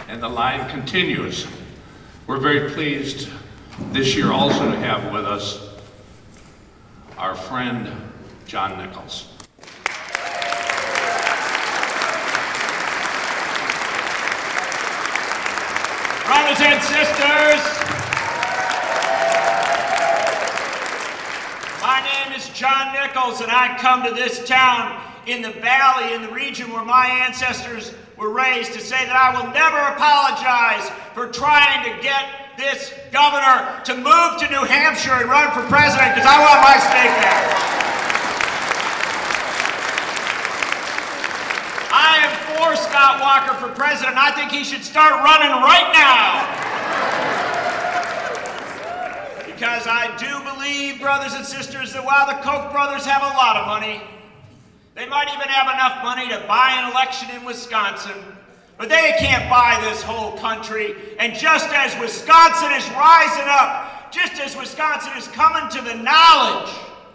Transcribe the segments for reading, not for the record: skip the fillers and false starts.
and the line continues. We're very pleased this year also to have with us our friend, John Nichols. Brothers and sisters, my name is John Nichols, and I come to this town in the valley, in the region where my ancestors were raised, to say that I will never apologize for trying to get this governor to move to New Hampshire and run for president, because I want my state back. I am for Scott Walker for president. I think he should start running right now. Because I do believe, brothers and sisters, that while the Koch brothers have a lot of money, they might even have enough money to buy an election in Wisconsin, but they can't buy this whole country. And just as Wisconsin is rising up, just as Wisconsin is coming to the knowledge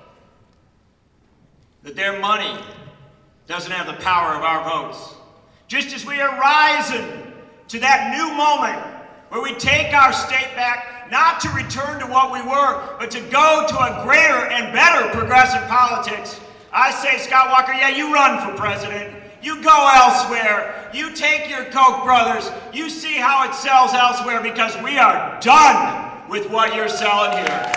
that their money doesn't have the power of our votes, just as we are rising to that new moment where we take our state back, not to return to what we were, but to go to a greater and better progressive politics, I say, Scott Walker, yeah, you run for president. You go elsewhere. You take your Koch brothers. You see how it sells elsewhere, because we are done with what you're selling here.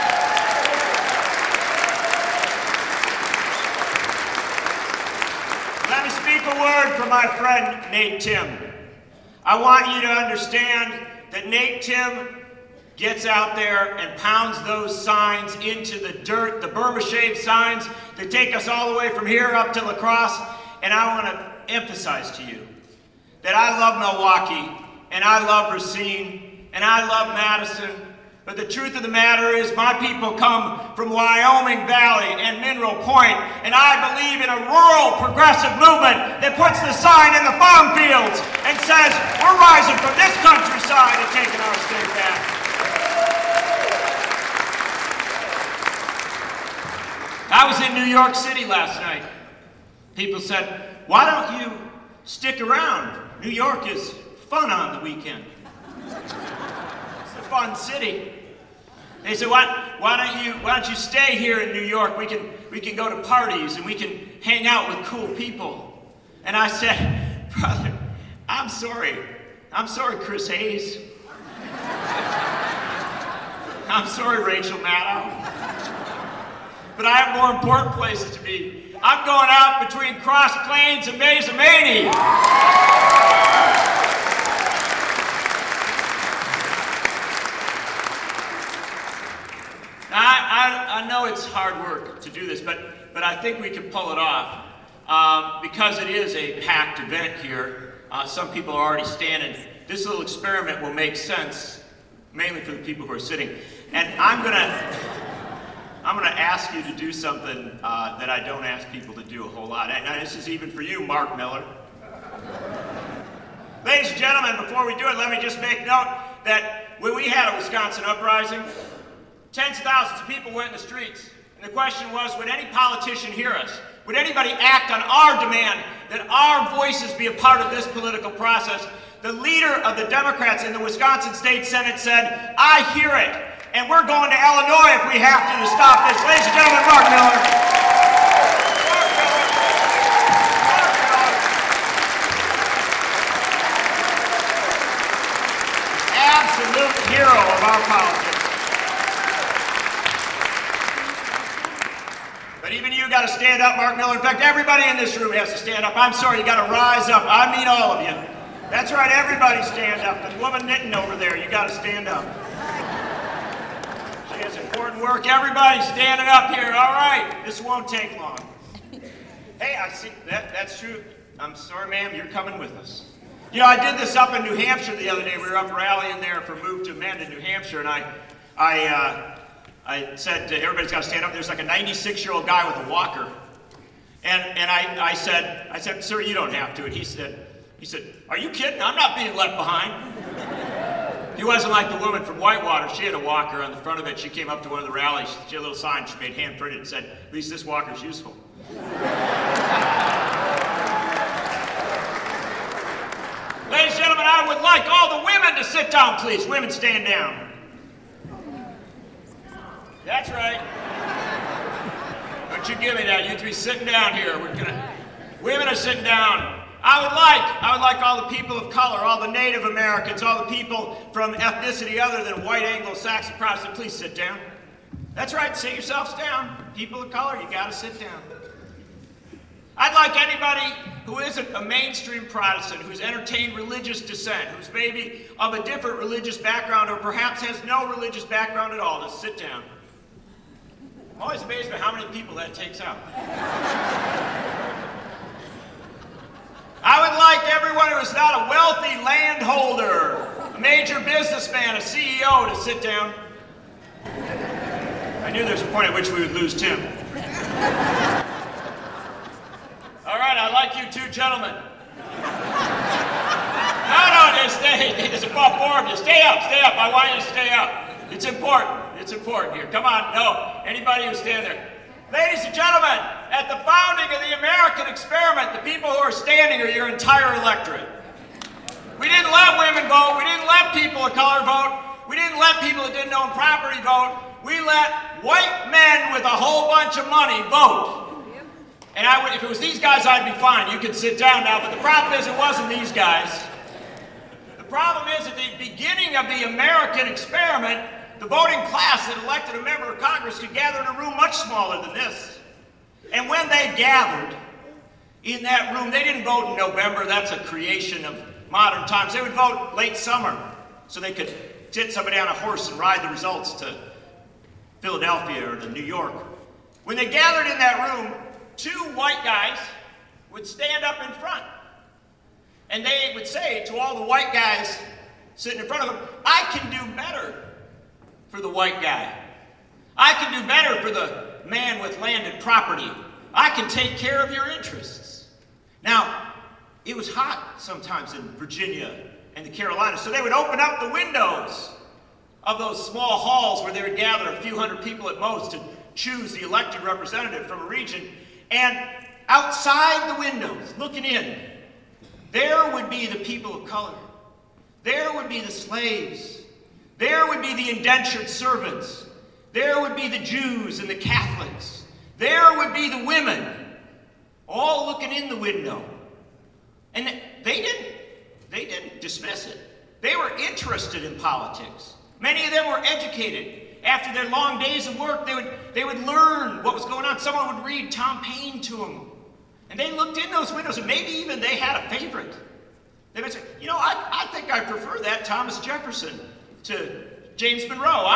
Let me speak a word for my friend Nate Timm. I want you to understand that Nate Timm gets out there and pounds those signs into the dirt, the Burma Shave signs that take us all the way from here up to La Crosse. And I want to emphasize to you that I love Milwaukee, and I love Racine, and I love Madison. But the truth of the matter is my people come from Wyoming Valley and Mineral Point, and I believe in a rural progressive movement that puts the sign in the farm fields and says, we're rising from this countryside and taking our state back. I was in New York City last night. People said, why don't you stick around? New York is fun on the weekend. It's a fun city. They said, why don't you stay here in New York? We can go to parties and we can hang out with cool people. And I said, brother, I'm sorry. I'm sorry, Chris Hayes. I'm sorry, Rachel Maddow. But I have more important places to be. I'm going out between Cross Plains and Mazomanie. I know it's hard work to do this, but I think we can pull it off because it is a packed event here. Some people are already standing. This little experiment will make sense, mainly for the people who are sitting. And I'm gonna ask you to do something that I don't ask people to do a whole lot. And this is even for you, Mark Miller. Ladies and gentlemen, before we do it, let me just make note that when we had a Wisconsin uprising, tens of thousands of people went in the streets. And the question was, would any politician hear us? Would anybody act on our demand that our voices be a part of this political process? The leader of the Democrats in the Wisconsin State Senate said, I hear it. And we're going to Illinois if we have to stop this. Ladies and gentlemen, Mark Miller. Absolute hero of our politics. But even you got to stand up, Mark Miller. In fact, everybody in this room has to stand up. I'm sorry, you got to rise up. I mean all of you. That's right, everybody stand up. The woman knitting over there, you got to stand up. She has important work. Everybody standing up here. All right, this won't take long. Hey, I see, that's true. I'm sorry, ma'am, you're coming with us. You know, I did this up in New Hampshire the other day. We were up rallying there for Move to Amend in New Hampshire, and I said, everybody's got to stand up. There's like a 96-year-old guy with a walker. And I said, sir, you don't have to. And he said, are you kidding? I'm not being left behind. He wasn't like the woman from Whitewater. She had a walker on the front of it. She came up to one of the rallies. She had a little sign she made hand-printed and said, at least this walker's useful. Ladies and gentlemen, I would like like all the women to sit down, please. Women, stand down. That's right. Don't you give me that. You three sitting down here. Women are sitting down. I would like all the people of color, all the Native Americans, all the people from ethnicity other than white Anglo-Saxon Protestant, please sit down. That's right, sit yourselves down. People of color, you gotta sit down. I'd like anybody who isn't a mainstream Protestant, who's entertained religious dissent, who's maybe of a different religious background or perhaps has no religious background at all, to sit down. I'm always amazed by how many people that takes out. I would like everyone who is not a wealthy landholder, a major businessman, a CEO, to sit down. I knew there was a point at which we would lose Tim. All right, I like you two gentlemen. No, just stay. There's a board. Just stay up. I want you to stay up. It's important here. Come on, no. Anybody who's standing there. Ladies and gentlemen, at the founding of the American experiment, the people who are standing are your entire electorate. We didn't let women vote. We didn't let people of color vote. We didn't let people who didn't own property vote. We let white men with a whole bunch of money vote. And if it was these guys, I'd be fine. You can sit down now. But the problem is it wasn't these guys. The problem is at the beginning of the American experiment, the voting class that elected a member of Congress could gather in a room much smaller than this. And when they gathered in that room, they didn't vote in November. That's a creation of modern times. They would vote late summer so they could sit somebody on a horse and ride the results to Philadelphia or to New York. When they gathered in that room, two white guys would stand up in front. And they would say to all the white guys sitting in front of them, I can do better for the white guy. I can do better for the man with landed property. I can take care of your interests. Now, it was hot sometimes in Virginia and the Carolinas, so they would open up the windows of those small halls where they would gather a few hundred people at most to choose the elected representative from a region. And outside the windows, looking in, there would be the people of color. There would be the slaves. There would be the indentured servants. There would be the Jews and the Catholics. There would be the women, all looking in the window. And they didn't dismiss it. They were interested in politics. Many of them were educated. After their long days of work, they would learn what was going on. Someone would read Tom Paine to them. And they looked in those windows, and maybe even they had a favorite. They would say, you know, I think I prefer that Thomas Jefferson to James Monroe.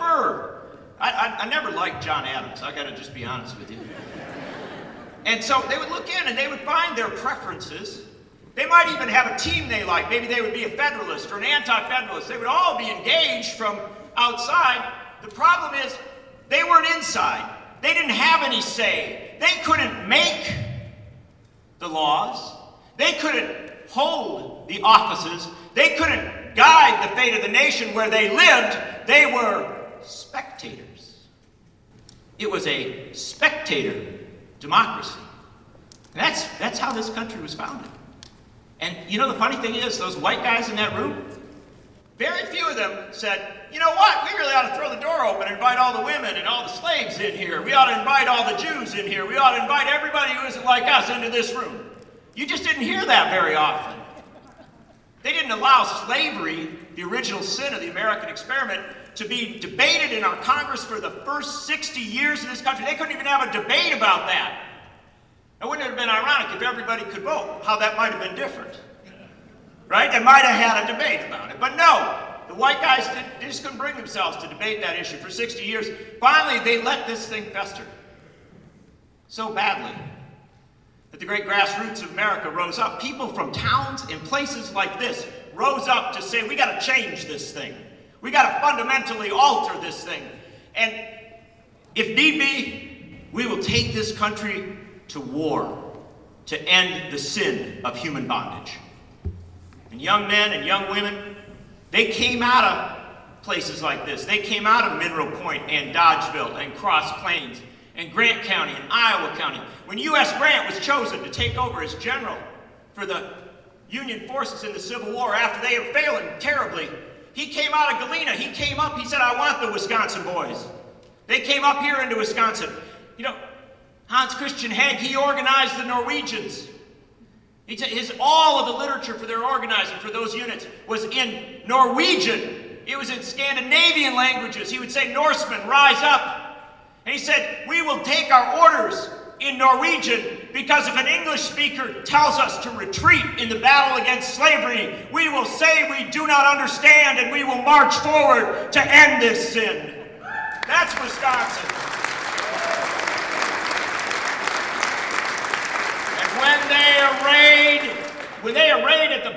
I never liked John Adams. I gotta just be honest with you. And so they would look in and they would find their preferences. They might even have a team they like. Maybe they would be a Federalist or an anti-Federalist. They would all be engaged from outside. The problem is they weren't inside. They didn't have any say. They couldn't make the laws. They couldn't hold the offices. They couldn't guide the fate of the nation where they lived. They were spectators. It was a spectator democracy. And that's how this country was founded. And you know, the funny thing is, those white guys in that room, very few of them said, you know what, we really ought to throw the door open and invite all the women and all the slaves in here. We ought to invite all the Jews in here. We ought to invite everybody who isn't like us into this room. You just didn't hear that very often. They didn't allow slavery, the original sin of the American experiment, to be debated in our Congress for the first 60 years of this country. They couldn't even have a debate about that. It wouldn't have been ironic if everybody could vote, how that might have been different. Right? They might have had a debate about it. But no, the white guys they just couldn't bring themselves to debate that issue for 60 years. Finally, they let this thing fester so badly that the great grassroots of America rose up. People from towns and places like this rose up to say, we got to change this thing. We got to fundamentally alter this thing. And if need be, we will take this country to war to end the sin of human bondage. And young men and young women, they came out of places like this. They came out of Mineral Point and Dodgeville and Cross Plains and Grant County and Iowa County. When U.S. Grant was chosen to take over as general for the Union forces in the Civil War after they had failed terribly. He came out of Galena. He came up. He said, I want the Wisconsin boys. They came up here into Wisconsin. You know, Hans Christian Heg, he organized the Norwegians. All of the literature for their organizing for those units was in Norwegian. It was in Scandinavian languages. He would say, Norsemen, rise up. And he said, we will take our orders in Norwegian because if an English speaker tells us to retreat in the battle against slavery, we will say we do not understand and we will march forward to end this sin. That's Wisconsin. And when they arrayed at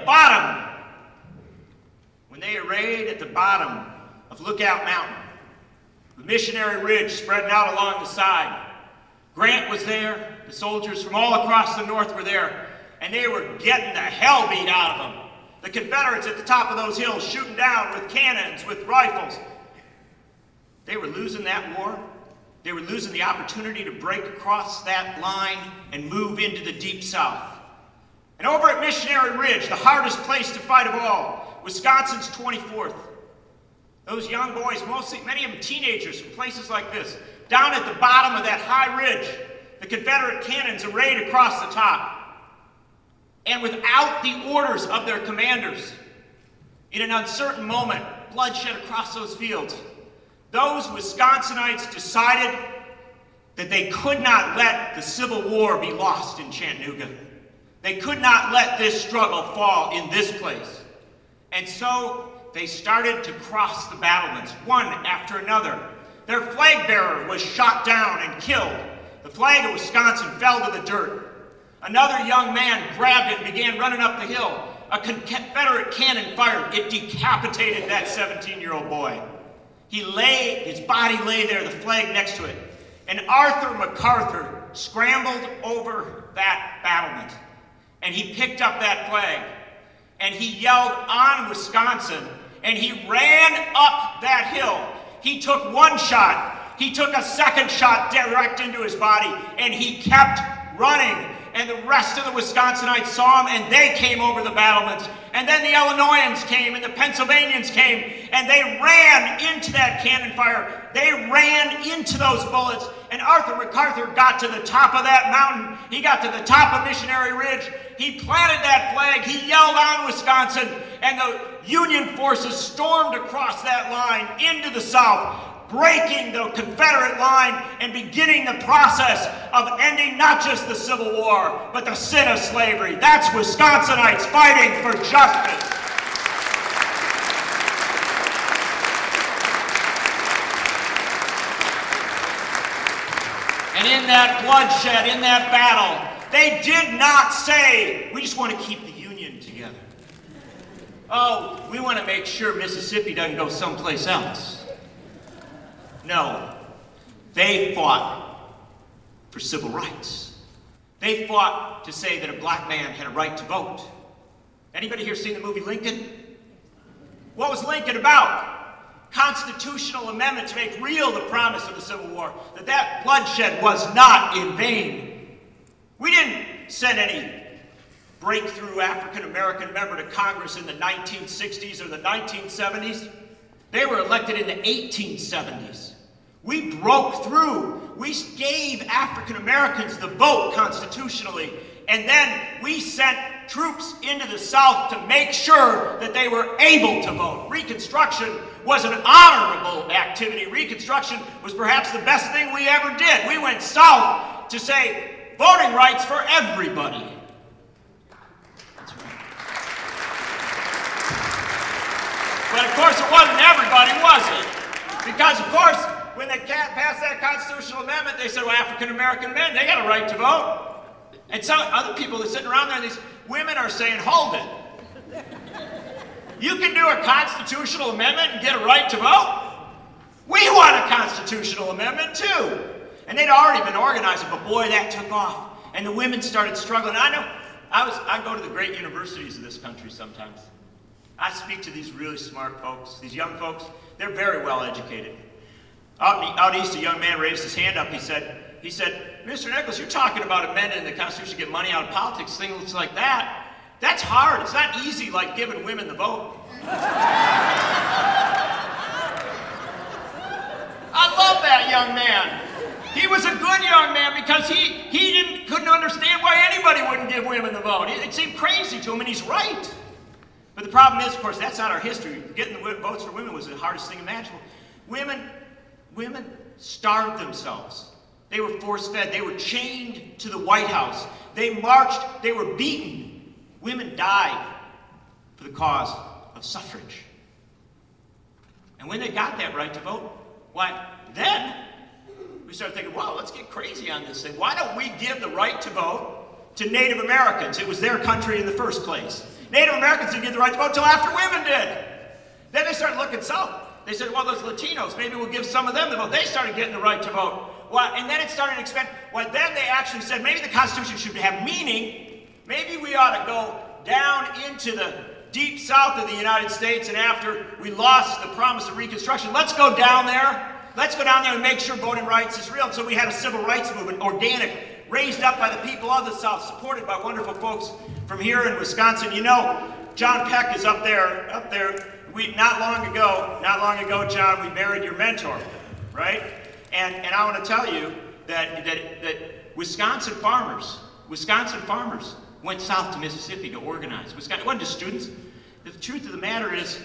the bottom of Lookout Mountain, the Missionary Ridge spreading out along the side, Grant was there, the soldiers from all across the North were there, and they were getting the hell beat out of them. The Confederates at the top of those hills shooting down with cannons, with rifles. They were losing that war. They were losing the opportunity to break across that line and move into the Deep South. And over at Missionary Ridge, the hardest place to fight of all, Wisconsin's 24th. Those young boys, many of them teenagers from places like this, down at the bottom of that high ridge, the Confederate cannons arrayed across the top. And without the orders of their commanders, in an uncertain moment, bloodshed across those fields, those Wisconsinites decided that they could not let the Civil War be lost in Chattanooga. They could not let this struggle fall in this place. And so they started to cross the battlements, one after another. Their flag bearer was shot down and killed. The flag of Wisconsin fell to the dirt. Another young man grabbed it and began running up the hill. A Confederate cannon fired. It decapitated that 17-year-old boy. His body lay there, the flag next to it. And Arthur MacArthur scrambled over that battlement. And he picked up that flag. And he yelled, "On Wisconsin!" And he ran up that hill. He took one shot. He took a second shot direct into his body. And he kept running. And the rest of the Wisconsinites saw him, and they came over the battlements. And then the Illinoisans came, and the Pennsylvanians came, and they ran into that cannon fire. They ran into those bullets, and Arthur MacArthur got to the top of that mountain. He got to the top of Missionary Ridge. He planted that flag. He yelled, "On Wisconsin!" And the Union forces stormed across that line into the South, breaking the Confederate line and beginning the process of ending not just the Civil War, but the sin of slavery. That's Wisconsinites fighting for justice. And in that bloodshed, in that battle, they did not say, "We just want to keep the Union together. Oh, we want to make sure Mississippi doesn't go someplace else." No, they fought for civil rights. They fought to say that a black man had a right to vote. Anybody here seen the movie Lincoln? What was Lincoln about? Constitutional amendment to make real the promise of the Civil War, that bloodshed was not in vain. We didn't send any breakthrough African-American member to Congress in the 1960s or the 1970s. They were elected in the 1870s. We broke through. We gave African Americans the vote constitutionally, and then we sent troops into the South to make sure that they were able to vote. Reconstruction was an honorable activity. Reconstruction was perhaps the best thing we ever did. We went south to say voting rights for everybody. That's right. But of course it wasn't everybody, was it? Because of course, when they passed that constitutional amendment, they said, well, African-American men, they got a right to vote. And some other people are sitting around there, and these women are saying, hold it. You can do a constitutional amendment and get a right to vote? We want a constitutional amendment, too. And they'd already been organizing, but boy, that took off. And the women started struggling. I know, I go to the great universities of this country sometimes. I speak to these really smart folks, these young folks. They're very well educated. Out east, a young man raised his hand up. He said, Mr. Nichols, you're talking about amending the Constitution to get money out of politics, things like that. That's hard. It's not easy like giving women the vote. I love that young man. He was a good young man because he couldn't understand why anybody wouldn't give women the vote. It seemed crazy to him, and he's right. But the problem is, of course, that's not our history. Getting the votes for women was the hardest thing imaginable. Women starved themselves. They were force-fed. They were chained to the White House. They marched. They were beaten. Women died for the cause of suffrage. And when they got that right to vote, why, then we started thinking, well, let's get crazy on this thing. Why don't we give the right to vote to Native Americans? It was their country in the first place. Native Americans didn't get the right to vote until after women did. Then they started looking south. They said, well, those Latinos, maybe we'll give some of them the vote. They started getting the right to vote. Well, and then it started to expand. Well, then they actually said, maybe the Constitution should have meaning. Maybe we ought to go down into the deep south of the United States, and after we lost the promise of Reconstruction, let's go down there. Let's go down there and make sure voting rights is real. And so we had a civil rights movement, organic, raised up by the people of the South, supported by wonderful folks from here in Wisconsin. You know, John Peck is up there. Not long ago, John, we buried your mentor, right? And I want to tell you that Wisconsin farmers went south to Mississippi to organize. It wasn't just students. The truth of the matter is,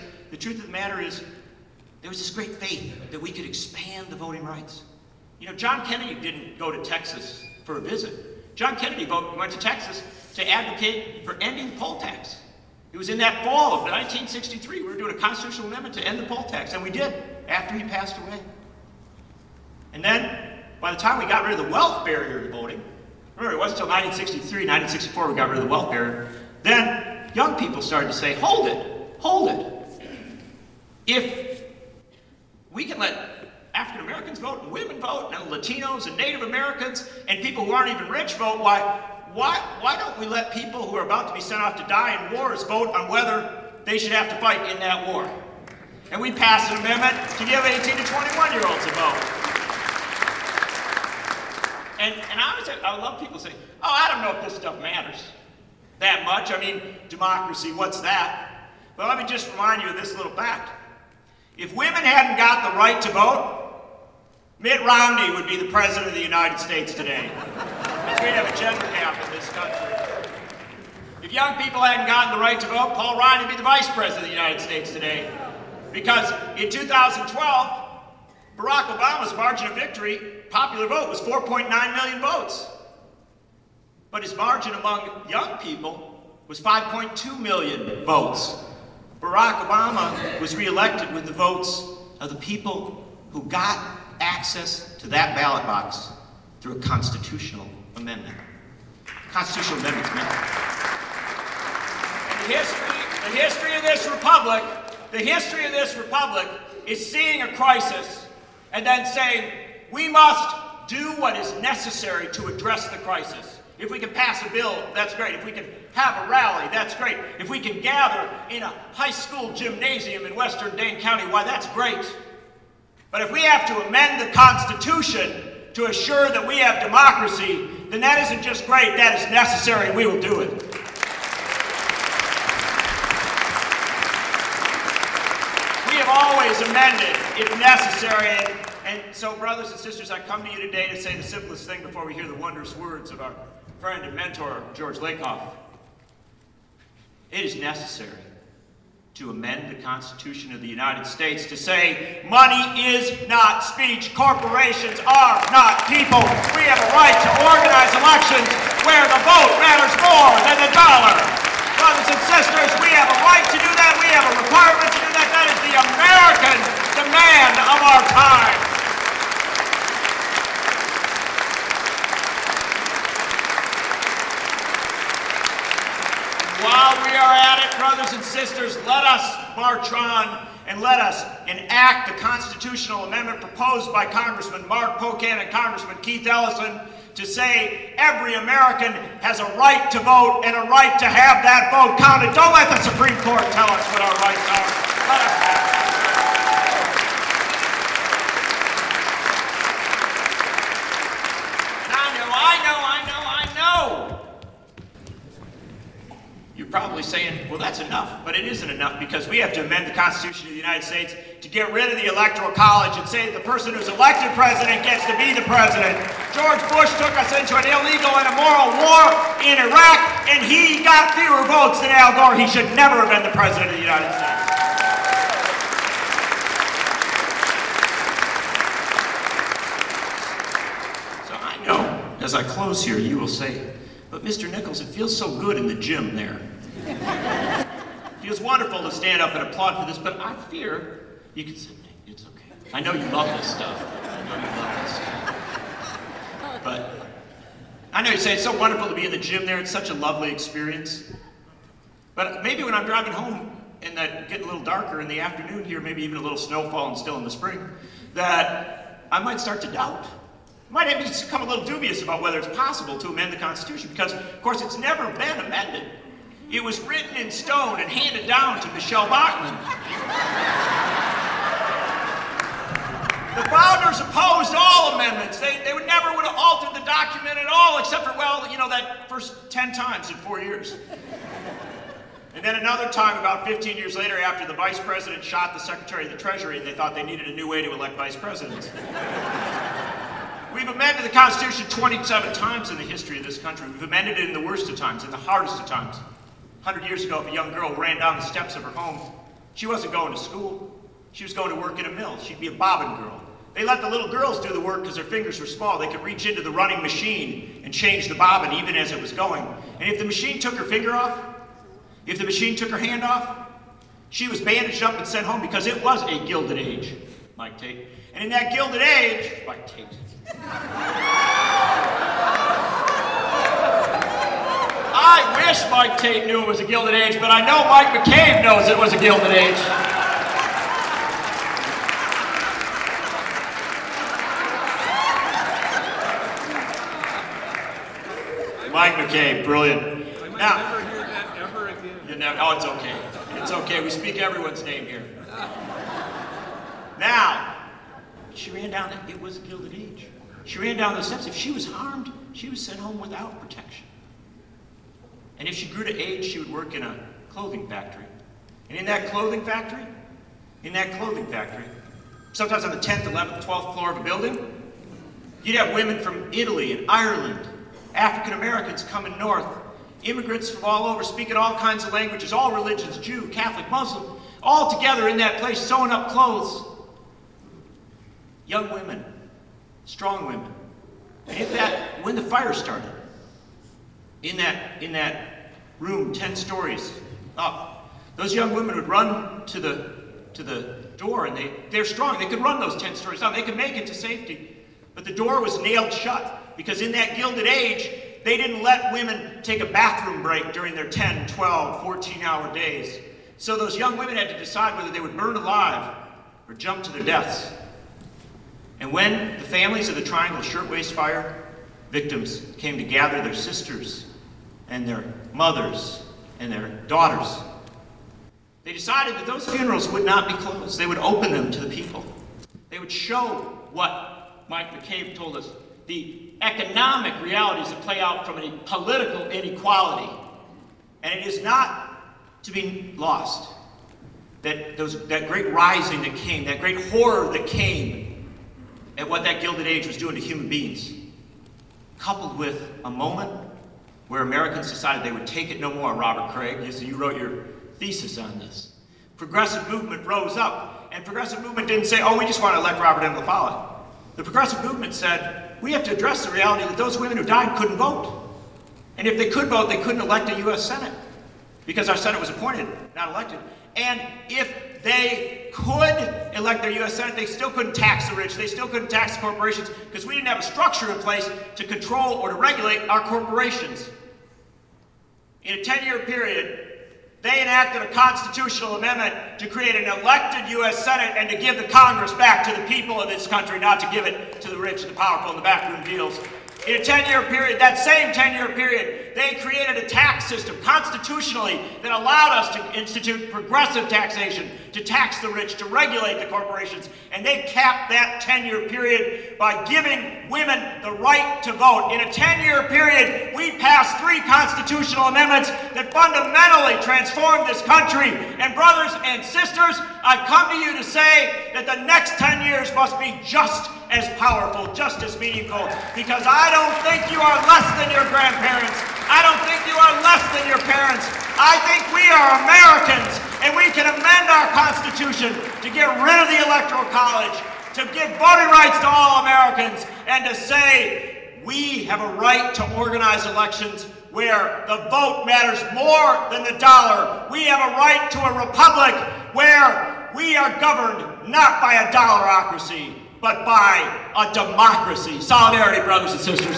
there was this great faith that we could expand the voting rights. You know, John Kennedy didn't go to Texas for a visit. John Kennedy went to Texas to advocate for ending the poll tax. It was in that fall of 1963. We were doing a constitutional amendment to end the poll tax, and we did, after he passed away. And then, by the time we got rid of the wealth barrier to voting, remember, it wasn't until 1963, 1964 we got rid of the wealth barrier, then young people started to say, hold it. If we can let African Americans vote and women vote and Latinos and Native Americans and people who aren't even rich vote, why don't we let people who are about to be sent off to die in wars vote on whether they should have to fight in that war? And we passed an amendment to give 18 to 21-year-olds a vote. And I love people saying, oh, I don't know if this stuff matters that much. I mean, democracy, what's that? But let me just remind you of this little fact. If women hadn't got the right to vote, Mitt Romney would be the president of the United States today. Because we'd have a gender gap in this country. If young people hadn't gotten the right to vote, Paul Ryan would be the vice president of the United States today. Because in 2012, Barack Obama's margin of victory, popular vote, was 4.9 million votes. But his margin among young people was 5.2 million votes. Barack Obama was reelected with the votes of the people who got access to that ballot box through a constitutional amendment. Constitutional amendments meant. And the history of this republic is seeing a crisis and then saying, we must do what is necessary to address the crisis. If we can pass a bill, that's great. If we can have a rally, that's great. If we can gather in a high school gymnasium in western Dane County, why, that's great. But if we have to amend the Constitution to assure that we have democracy, then that isn't just great, that is necessary, and we will do it. We have always amended if necessary, and so, brothers and sisters, I come to you today to say the simplest thing before we hear the wondrous words of our friend and mentor, George Lakoff. It is necessary to amend the Constitution of the United States to say, money is not speech, corporations are not people. We have a right to organize elections where the vote matters more than the dollar. Brothers and sisters, we have a right to do that. We have a requirement to do that. That is the American demand of our time. While we are at it, brothers and sisters, let us march on and let us enact the constitutional amendment proposed by Congressman Mark Pocan and Congressman Keith Ellison to say every American has a right to vote and a right to have that vote counted. Don't let the Supreme Court tell us what our rights are. Let us have that. I know. You're probably it isn't enough because we have to amend the Constitution of the United States to get rid of the Electoral College and say the person who's elected president gets to be the president. George Bush took us into an illegal and immoral war in Iraq, and he got fewer votes than Al Gore. He should never have been the president of the United States. So I know, as I close here, you will say, but Mr. Nichols, it feels so good in the gym there. It feels wonderful to stand up and applaud for this, but I fear you can say, it's okay. I know you love this stuff. But I know you say it's so wonderful to be in the gym there. It's such a lovely experience. But maybe when I'm driving home and that getting a little darker in the afternoon here, maybe even a little snowfall and still in the spring, that I might start to doubt. Might have become a little dubious about whether it's possible to amend the Constitution because, of course, it's never been amended. It was written in stone and handed down to Michelle Bachmann. The founders opposed all amendments. They would never have altered the document at all, except for, well, you know, that first 10 times in 4 years. And then another time, about 15 years later, after the vice president shot the secretary of the Treasury, they thought they needed a new way to elect vice presidents. We've amended the Constitution 27 times in the history of this country. We've amended it in the worst of times, in the hardest of times. 100 years ago, if a young girl ran down the steps of her home, she wasn't going to school. She was going to work in a mill. She'd be a bobbin girl. They let the little girls do the work because their fingers were small. They could reach into the running machine and change the bobbin even as it was going. And if the machine took her finger off, if the machine took her hand off, she was bandaged up and sent home because it was a gilded age, Mike Tate. And in that gilded age, Mike Tate. I wish Mike Tate knew it was a gilded age, but I know Mike McCabe knows it was a gilded age. Mike McCabe, brilliant. I might never hear that ever again. You never, oh, it's okay. It's okay. We speak everyone's name here. Now, she ran down, it was a gilded age. She ran down the steps. If she was harmed, she was sent home without protection. And if she grew to age, she would work in a clothing factory. And in that clothing factory, sometimes on the 10th, 11th, 12th floor of a building, you'd have women from Italy and Ireland, African Americans coming north, immigrants from all over, speaking all kinds of languages, all religions, Jew, Catholic, Muslim, all together in that place, sewing up clothes. Young women, strong women. And when the fire started, in that room, 10 stories up, those young women would run to the door, and they're strong. They could run those 10 stories down. They could make it to safety. But the door was nailed shut because in that gilded age, they didn't let women take a bathroom break during their 10, 12, 14-hour days. So those young women had to decide whether they would burn alive or jump to their deaths. And when the families of the Triangle Shirtwaist Fire victims came to gather their sisters and their mothers and their daughters, they decided that those funerals would not be closed. They would open them to the people. They would show what Mike McCabe told us, the economic realities that play out from a political inequality. And it is not to be lost that that great rising that came, that great horror that came at what that Gilded Age was doing to human beings, coupled with a moment where Americans decided they would take it no more. Robert Craig, you wrote your thesis on this. Progressive movement rose up, and progressive movement didn't say, oh, we just want to elect Robert M. LaFollette. The progressive movement said, we have to address the reality that those women who died couldn't vote. And if they could vote, they couldn't elect a U.S. Senate, because our Senate was appointed, not elected. And if they could elect their U.S. Senate, they still couldn't tax the rich, they still couldn't tax the corporations, because we didn't have a structure in place to control or to regulate our corporations. In a 10-year period, they enacted a constitutional amendment to create an elected U.S. Senate and to give the Congress back to the people of this country, not to give it to the rich and the powerful and the backroom deals. In a 10-year period, that same 10-year period, they created a tax system constitutionally that allowed us to institute progressive taxation, to tax the rich, to regulate the corporations, and they capped that 10-year period by giving women the right to vote. In a 10-year period, we passed 3 constitutional amendments that fundamentally transformed this country. And brothers and sisters, I've come to you to say that the next 10 years must be just as powerful, just as meaningful, because I don't think you are less than your grandparents. I don't think you are less than your parents. I think we are Americans, and we can amend our Constitution to get rid of the Electoral College, to give voting rights to all Americans, and to say we have a right to organize elections where the vote matters more than the dollar. We have a right to a republic where we are governed not by a dollarocracy, but by a democracy. Solidarity, brothers and sisters.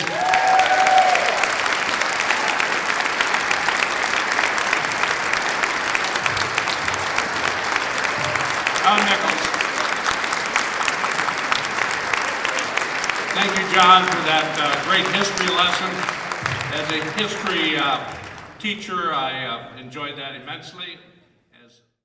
John Nichols. Thank you, John, for that great history lesson. As a history teacher, I enjoyed that immensely.